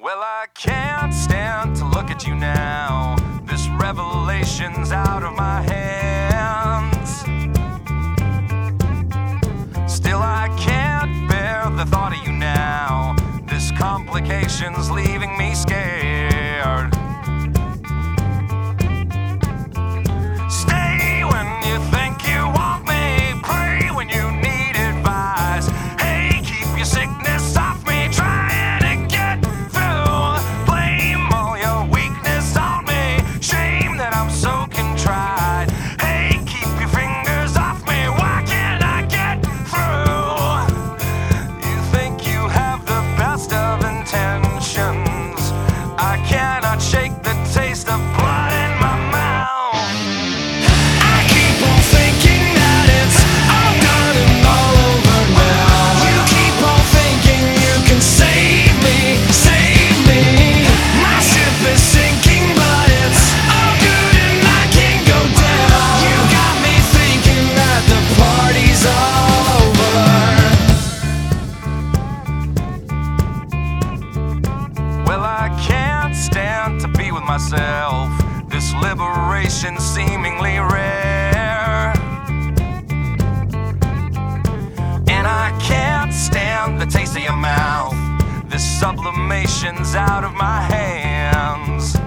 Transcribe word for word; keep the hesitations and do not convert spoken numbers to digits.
Well, I can't stand to look at you now. This revelation's out of my hands. Still, I can't bear the thought of you now. This complication's leaving me scared. Stay when you think you want me. Pray when you need advice. Hey, keep your sickness off me. Trying to get through. Blame all your weakness on me. Shame that I'm so contrite. Hey, keep your fingers off me. Why can't I get through? You think you have the best of intentions. I cannot shake the taste of blood in my mouth. I keep on thinking that it's all done and all over now. You keep on thinking you can save me, save me. My ship is sinking, but it's all good and I can't go down. You got me thinking that the party's over. Well, I can't stand to be with myself. This liberation seemingly rare. And I can't stand the taste of your mouth. This sublimation's out of my hands.